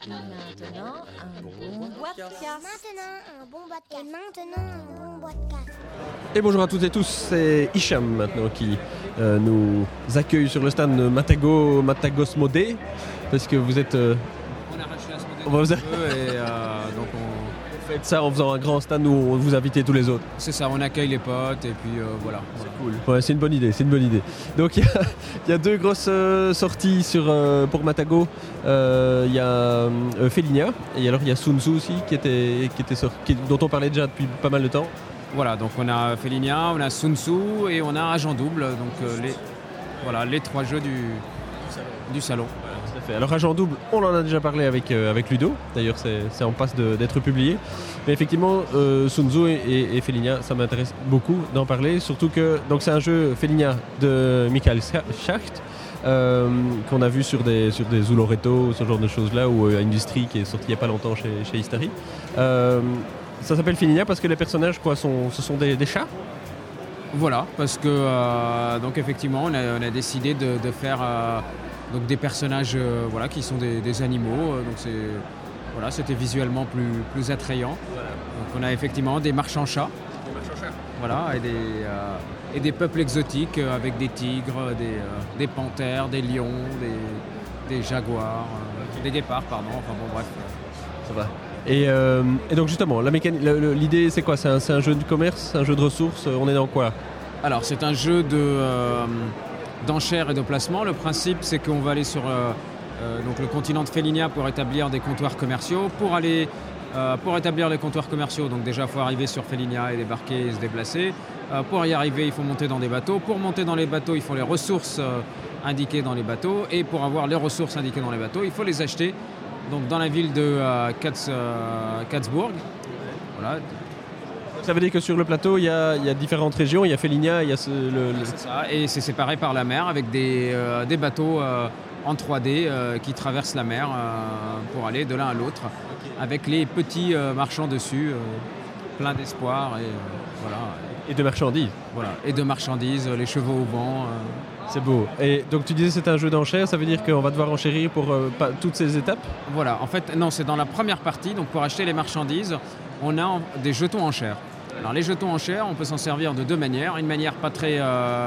Maintenant, un bon bois de casse. Maintenant, un bon bois de casse. Et maintenant, un bon bois de casse. Et bonjour à toutes et tous, c'est Hicham maintenant qui nous accueille sur le stand Matagos Modé, parce que vous êtes... On a racheté Asmodée et donc on faites ça en faisant un grand stand où on vous invite tous les autres. c'est ça, on accueille les potes et puis voilà. Cool. Ouais, c'est une bonne idée. Donc il y a deux grosses sorties pour Matago. Il y a Felinia et alors il y a Sun Tzu aussi dont on parlait déjà depuis pas mal de temps. Voilà, donc on a Felinia, on a Sun Tzu et on a Agent Double, donc les trois jeux du salon. Tout à fait. Alors Agent Double, on en a déjà parlé avec Ludo, d'ailleurs c'est en passe d'être publié. Mais effectivement, Sun Tzu et Felinia, ça m'intéresse beaucoup d'en parler, surtout que donc c'est un jeu Felinia de Michael Schacht, qu'on a vu sur des Zuloreto, ce genre de choses-là, ou Industry qui est sorti il n'y a pas longtemps chez Histari. Ça s'appelle Felinia parce que les personnages ce sont des chats. Voilà, parce que donc effectivement on a décidé de faire donc des personnages qui sont des animaux, donc c'était visuellement plus attrayant. Voilà. Donc on a effectivement des marchands chats. Voilà, et des peuples exotiques avec des tigres, des panthères, des lions, des jaguars, des guépards, pardon, enfin bon bref. Ça va. Et donc justement, la mécanique, l'idée c'est quoi ? C'est un jeu de commerce, un jeu de ressources, on est dans quoi ? Alors c'est un jeu d'enchères et de placement. Le principe c'est qu'on va aller sur donc le continent de Felinia pour établir des comptoirs commerciaux. Pour établir les comptoirs commerciaux, donc déjà il faut arriver sur Felinia et débarquer et se déplacer. Pour y arriver, il faut monter dans des bateaux. Pour monter dans les bateaux, il faut les ressources indiquées dans les bateaux. Et pour avoir les ressources indiquées dans les bateaux, il faut les acheter. Donc dans la ville de Katzburg. Voilà. Ça veut dire que sur le plateau, il y a différentes régions, il y a Felinia, il y a C'est ça, et c'est séparé par la mer avec des bateaux en 3D qui traversent la mer pour aller de l'un à l'autre, avec les petits marchands dessus, plein d'espoir et de marchandises. Voilà, et de marchandises, les chevaux au vent. C'est beau. Et donc tu disais c'est un jeu d'enchères, ça veut dire qu'on va devoir enchérir pour toutes ces étapes ? Voilà, en fait, non, c'est dans la première partie. Donc pour acheter les marchandises, on a des jetons enchères. Alors les jetons enchères, on peut s'en servir de deux manières. Une manière pas très...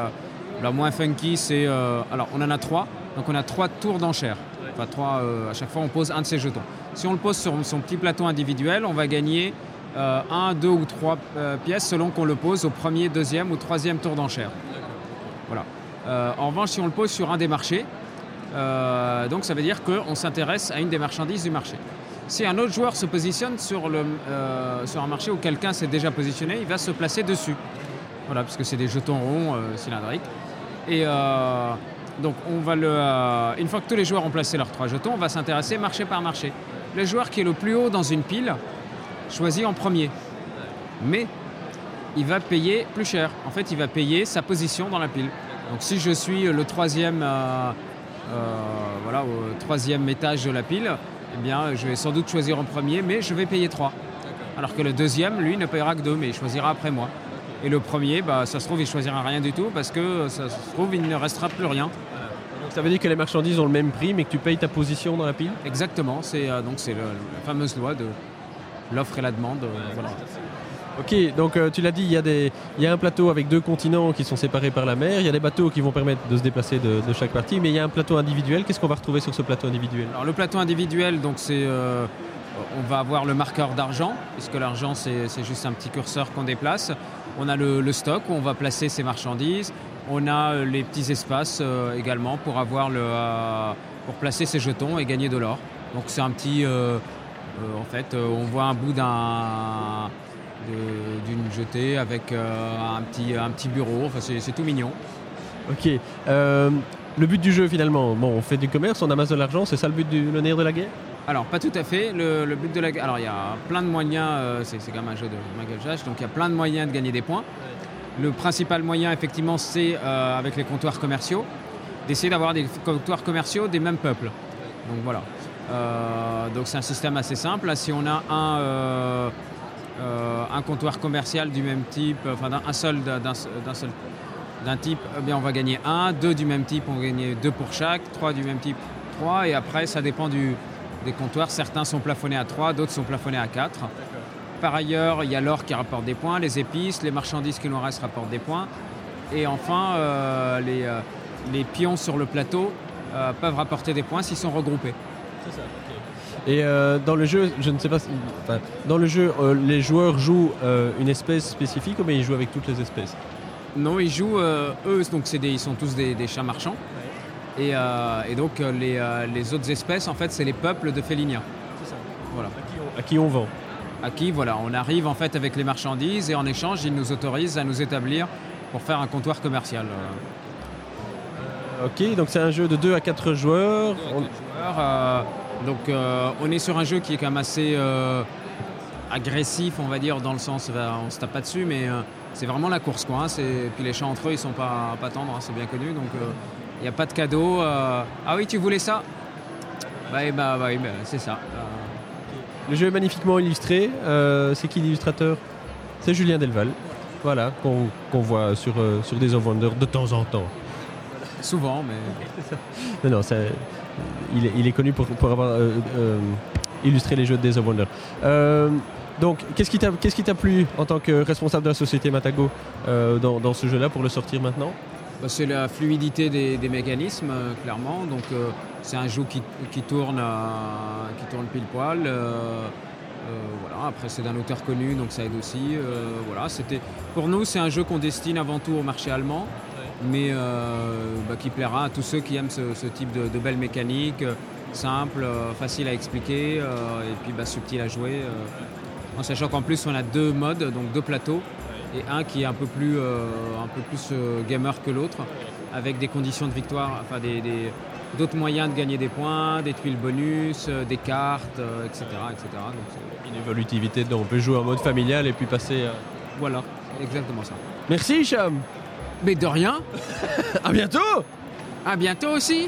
la moins funky, c'est... alors on en a 3, donc on a 3 tours d'enchères. Enfin 3, à chaque fois on pose un de ces jetons. Si on le pose sur son petit plateau individuel, on va gagner 1, 2 ou 3 pièces selon qu'on le pose au premier, deuxième ou troisième tour d'enchères. Voilà. En revanche, si on le pose sur un des marchés, donc ça veut dire qu'on s'intéresse à une des marchandises du marché. Si un autre joueur se positionne sur un marché où quelqu'un s'est déjà positionné, il va se placer dessus. Voilà, parce que c'est des jetons ronds cylindriques. Et donc une fois que tous les joueurs ont placé leurs 3 jetons, on va s'intéresser marché par marché. Le joueur qui est le plus haut dans une pile choisit en premier. Mais il va payer plus cher. En fait, il va payer sa position dans la pile. Donc si je suis le troisième, au troisième étage de la pile, eh bien, je vais sans doute choisir en premier, mais je vais payer 3. Alors que le deuxième, lui, ne payera que 2, mais il choisira après moi. Et le premier, ça se trouve, il ne choisira rien du tout, parce que ça se trouve, il ne restera plus rien. Donc ça veut dire que les marchandises ont le même prix, mais que tu payes ta position dans la pile ? Exactement, c'est la fameuse loi de l'offre et la demande. Voilà. Ok, donc tu l'as dit, il y a un plateau avec 2 continents qui sont séparés par la mer, il y a des bateaux qui vont permettre de se déplacer de chaque partie, mais il y a un plateau individuel. Qu'est-ce qu'on va retrouver sur ce plateau individuel ? Alors le plateau individuel, donc on va avoir le marqueur d'argent, puisque l'argent c'est juste un petit curseur qu'on déplace. On a le stock où on va placer ses marchandises. On a les petits espaces également pour pour placer ses jetons et gagner de l'or. Donc c'est un petit... on voit un bout d'une jetée avec un petit bureau, enfin c'est tout mignon. Ok, le but du jeu finalement, on fait du commerce, on amasse de l'argent, c'est ça le but le nerf de la guerre ? Alors pas tout à fait, le but de la guerre, alors il y a plein de moyens, c'est quand même un jeu de Michael Schacht, donc il y a plein de moyens de gagner des points. Le principal moyen effectivement c'est avec les comptoirs commerciaux, d'essayer d'avoir des comptoirs commerciaux des mêmes peuples. Donc voilà, donc c'est un système assez simple. Là, si on a un comptoir commercial du même type, enfin d'un type, on va gagner 1, 2 du même type, on va gagner 2 pour chaque, 3 du même type, 3, et après ça dépend des comptoirs. Certains sont plafonnés à 3, d'autres sont plafonnés à 4. Par ailleurs, il y a l'or qui rapporte des points, les épices, les marchandises qui nous restent rapportent des points. Et enfin, les pions sur le plateau peuvent rapporter des points s'ils sont regroupés. C'est ça. Et dans le jeu, je ne sais pas si... dans le jeu, les joueurs jouent une espèce spécifique ou bien ils jouent avec toutes les espèces? Non, ils jouent, eux, donc ils sont tous des chats marchands. Et donc les autres espèces, en fait, c'est les peuples de Félinia. C'est ça. Voilà. À qui on vend? À qui, voilà, on arrive en fait avec les marchandises et en échange, ils nous autorisent à nous établir pour faire un comptoir commercial. Ok, donc c'est un jeu de 2 à 4 joueurs. On est sur un jeu qui est quand même assez agressif, on va dire, dans le sens, on se tape pas dessus, mais c'est vraiment la course, quoi. Puis les chats entre eux, ils sont pas tendres, c'est bien connu, donc il n'y a pas de cadeau. Ah oui, tu voulais ça? Oui, c'est ça. Le jeu est magnifiquement illustré. C'est qui l'illustrateur? C'est Julien Delval. Voilà, qu'on voit sur des of Wonder de temps en temps. Souvent, mais... Non, il est connu pour avoir illustré les jeux de Days of Wonder. Donc, qu'est-ce qui t'a plu en tant que responsable de la société Matago dans ce jeu-là pour le sortir maintenant? C'est la fluidité des mécanismes, clairement. Donc, c'est un jeu qui tourne pile poil. Voilà. Après, c'est d'un auteur connu, donc ça aide aussi. Voilà. Pour nous, c'est un jeu qu'on destine avant tout au marché allemand, mais qui plaira à tous ceux qui aiment ce type de belles mécaniques, simples, faciles à expliquer, et puis subtil à jouer. En sachant qu'en plus, on a 2 modes, donc 2 plateaux, et un qui est un peu plus gamer que l'autre, avec des conditions de victoire, enfin d'autres moyens de gagner des points, des tuiles bonus, des cartes, etc. Donc, une évolutivité, donc on peut jouer en mode familial et puis passer... Voilà, exactement ça. Merci Hicham. Mais de rien. À bientôt. À bientôt aussi.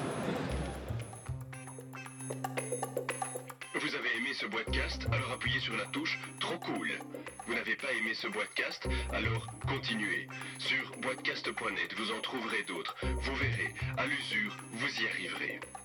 Vous avez aimé ce podcast? Alors appuyez sur la touche Trop cool. Vous n'avez pas aimé ce podcast? Alors continuez. Sur boitcast.net, vous en trouverez d'autres. Vous verrez, à l'usure, vous y arriverez.